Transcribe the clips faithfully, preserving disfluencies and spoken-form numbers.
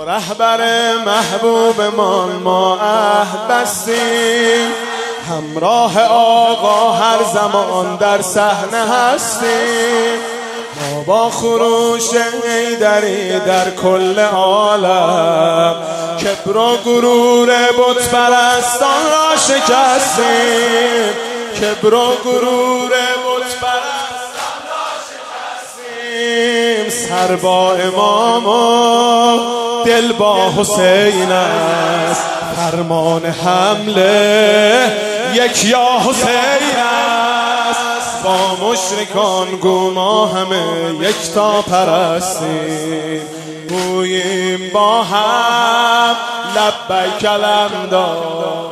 رهبر محبوبمان ما عهد بستیم، همراه آقا هر زمان در صحنه هستیم. ما با خروش حیدری در کل عالم کبر و غرور بت پرستان را شکستیم، کبر و غرور بت پرستان را شکستیم. سر با امام و دل با حسین است، فرمان حمله یک یا حسین است. با مشرکان گو ما همه یک تا پرستیم، گوییم با هم لبیک الحمدا.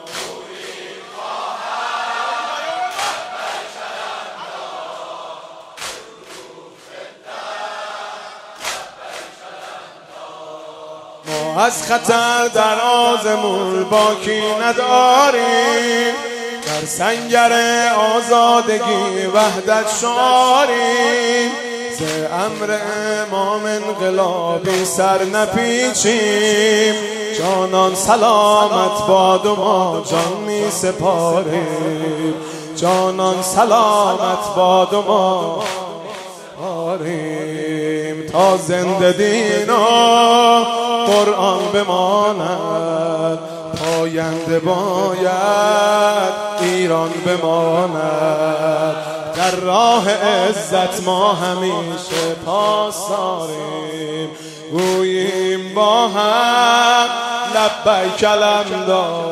ما از خطر در آزمون باکی نداریم، در سنگر آزادگی وحدت شاریم. ز امر امام انقلابی سر نپیچیم، جانان سلامت باد و ما جان می سپاریم. جانان سلامت باد و ما سپاریم، تا زنده دین و قرآن بماند. پاینده باید ایران بماند، در راه عزت ما همیشه پاسداریم. گوییم با هم لبیک الحمدا.